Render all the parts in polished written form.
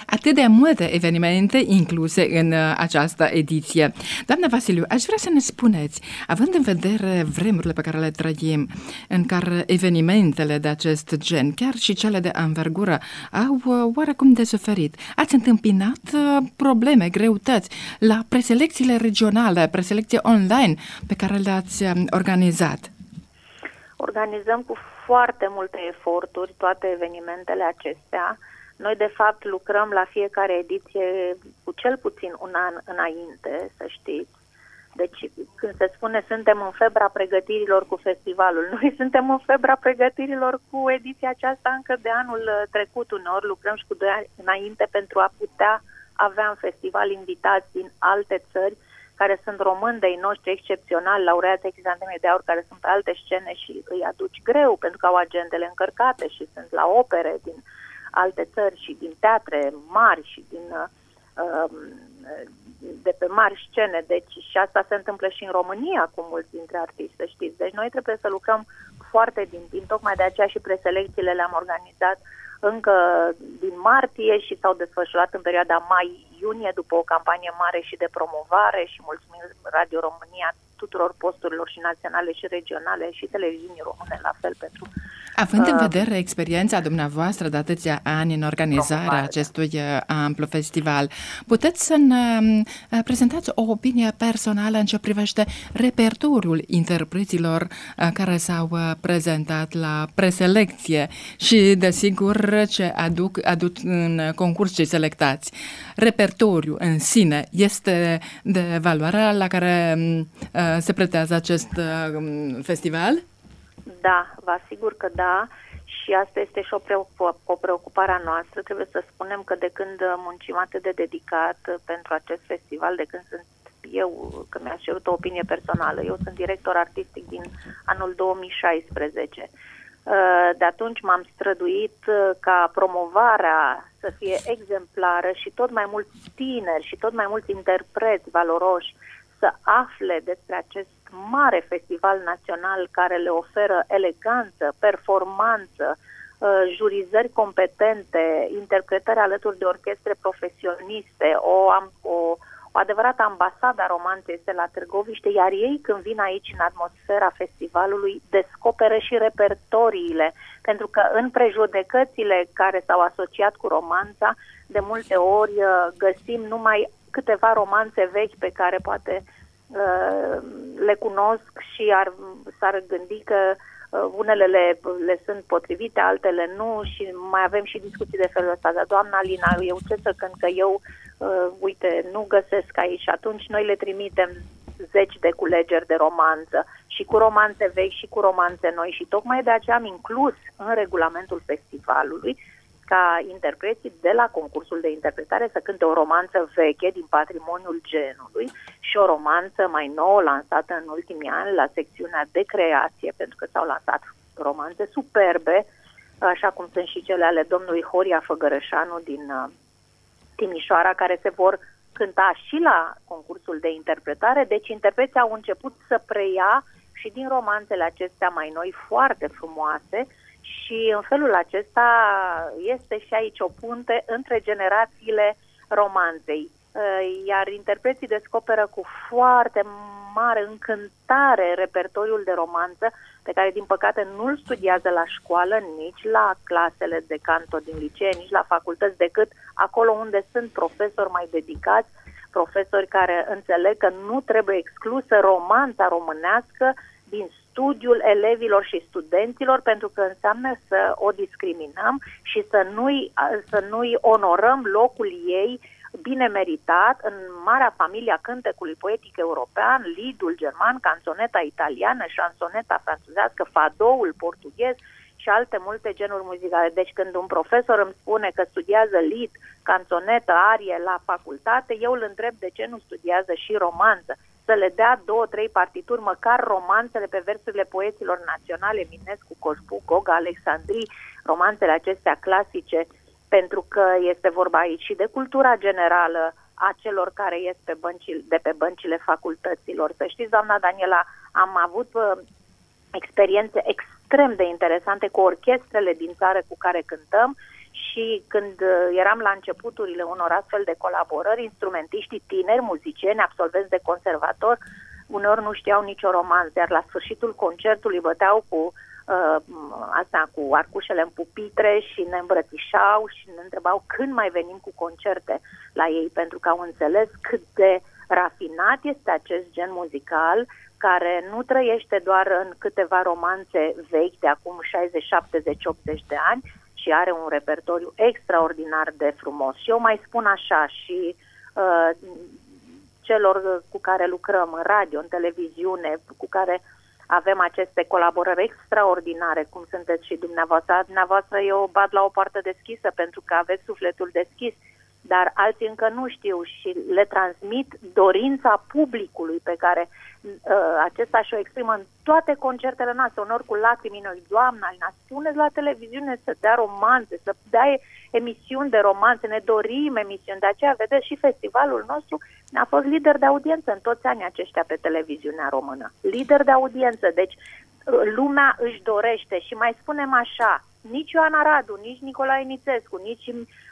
atât de multe evenimente incluse în această ediție. Doamna Vasiliu, aș vrea să ne spuneți, având în vedere vremurile pe care le trăim, în care evenimentele de acest gen, chiar și cele de anvergură, au oarecum de suferit, ați întâmpinat probleme, greutăți la preselecțiile regionale, preselecție online pe care le-ați organizat? Organizăm cu foarte multe eforturi toate evenimentele acestea. Noi, de fapt, lucrăm la fiecare ediție cu cel puțin un an înainte, să știți. Deci, când se spune suntem în febra pregătirilor cu festivalul, noi suntem în febra pregătirilor cu ediția aceasta încă de anul trecut. Uneori lucrăm și cu 2 ani înainte pentru a putea avea în festival invitați din alte țări care sunt români de-ai noștri excepționali, laureați Echizandemiei de Aur, care sunt pe alte scene și îi aduci greu pentru că au agendele încărcate și sunt la opere din alte țări și din teatre mari și de pe mari scene. Deci și asta se întâmplă și în România cu mulți dintre artiști, să știți. Deci noi trebuie să lucrăm foarte din timp, tocmai de aceea și preselecțiile le-am organizat încă din martie și s-au desfășurat în perioada mai-iunie după o campanie mare și de promovare și mulțumim Radio România tuturor posturilor și naționale și regionale și televiziunii române la fel pentru... Având în vedere experiența dumneavoastră de atâția ani în organizarea acestui amplu festival, puteți să ne prezentați o opinie personală în ce privește repertoriul interpreților care s-au prezentat la preselecție și, desigur, ce aduc în concurs cei selectați. Repertoriul în sine este de valoarea la care se pretează acest festival? Da, vă asigur că da, și asta este și o preocupare a noastră. Trebuie să spunem că de când muncim atât de dedicat pentru acest festival, de când sunt eu, că mi-a cerut o opinie personală, eu sunt director artistic din anul 2016. De atunci m-am străduit ca promovarea să fie exemplară și tot mai mulți tineri și tot mai mulți interpreți valoroși să afle despre acest mare festival național care le oferă eleganță, performanță, jurizări competente, interpretări alături de orchestre profesioniste, o adevărată ambasadă a romanței este la Târgoviște, iar ei când vin aici în atmosfera festivalului descoperă și repertoriile, pentru că în prejudecățile care s-au asociat cu romanța, de multe ori găsim numai câteva romanțe vechi pe care poate le cunosc și s-ar gândi că unele le sunt potrivite, altele nu și mai avem și discuții de felul ăsta. Dar doamna Alina, eu ce să cânt că eu, uite, nu găsesc aici. Atunci noi le trimitem 10 de culegeri de romanță și cu romanțe vechi și cu romanțe noi și tocmai de aceea am inclus în regulamentul festivalului ca interpreții de la concursul de interpretare să cânte o romanță veche din patrimoniul genului și o romanță mai nouă lansată în ultimii ani la secțiunea de creație, pentru că s-au lansat romanțe superbe, așa cum sunt și cele ale domnului Horia Făgărășanu din Timișoara, care se vor cânta și la concursul de interpretare. Deci interpreții au început să preia și din romanțele acestea mai noi foarte frumoase. Și în felul acesta este și aici o punte între generațiile romanței. Iar interpreții descoperă cu foarte mare încântare repertoriul de romanță pe care, din păcate, nu-l studiază la școală, nici la clasele de canto din licee, nici la facultăți, decât acolo unde sunt profesori mai dedicați, profesori care înțeleg că nu trebuie exclusă romanța românească din studiul elevilor și studenților, pentru că înseamnă să o discriminăm și să nu-i onorăm locul ei bine meritat în marea familie a cântecului poetic european, liedul german, canțoneta italiană, șansoneta franțuzească, fadoul portughez și alte multe genuri muzicale. Deci când un profesor îmi spune că studiază lied, canțonetă, arie la facultate, eu îl întreb de ce nu studiază și romanță. Să le dea 2-3 partituri, măcar romanțele pe versurile poeților naționale, Eminescu, Coșbuc, Goga, Alexandrii, romanțele acestea clasice, pentru că este vorba aici și de cultura generală a celor care ies de pe băncile facultăților. Să știți, doamna Daniela, am avut experiențe extrem de interesante cu orchestrele din țară cu care cântăm și când eram la începuturile unor astfel de colaborări, instrumentiștii tineri, muzicieni, absolvenți de conservator, uneori nu știau nicio romanță, iar la sfârșitul concertului băteau cu arcușele în pupitre și ne îmbrățișau și ne întrebau când mai venim cu concerte la ei, pentru că au înțeles cât de rafinat este acest gen muzical, care nu trăiește doar în câteva romanțe vechi de acum 60, 70, 80 de ani, și are un repertoriu extraordinar de frumos. Și eu mai spun așa și celor cu care lucrăm în radio, în televiziune, cu care avem aceste colaborări extraordinare, cum sunteți și dumneavoastră. Dumneavoastră eu bat la o poartă deschisă pentru că aveți sufletul deschis, dar alții încă nu știu și le transmit dorința publicului pe care acesta și-o exprimă în toate concertele noastre, uneori cu lacrimi în ochi. Doamna, Alina, spuneți la televiziune să dea romanțe, să dea emisiuni de romanțe, ne dorim emisiuni, de aceea vedeți și festivalul nostru a fost lider de audiență în toți anii aceștia pe televiziunea română. Lider de audiență, deci lumea își dorește și mai spunem așa, nici Ioana Radu, nici Nicolae Nițescu, nici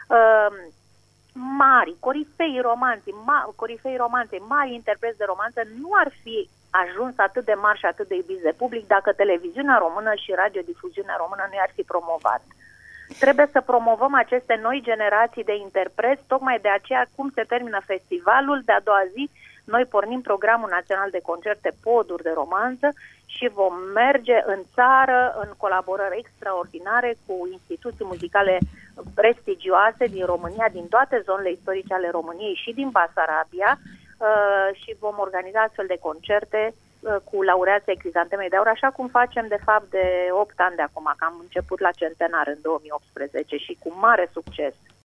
mari, corifei romanțe, mari interpreți de romanță nu ar fi ajuns atât de mari și atât de iubiți de public dacă televiziunea română și radiodifuziunea română nu i-ar fi promovat. Trebuie să promovăm aceste noi generații de interpreți, tocmai de aceea cum se termină festivalul, de a doua zi noi pornim programul național de concerte Poduri de romanță și vom merge în țară în colaborări extraordinare cu instituții muzicale prestigioase din România, din toate zonele istorice ale României și din Basarabia și vom organiza astfel de concerte cu laureații Crizantemei de Aur, așa cum facem de fapt de 8 ani de acum, că am început la centenar în 2018 și cu mare succes.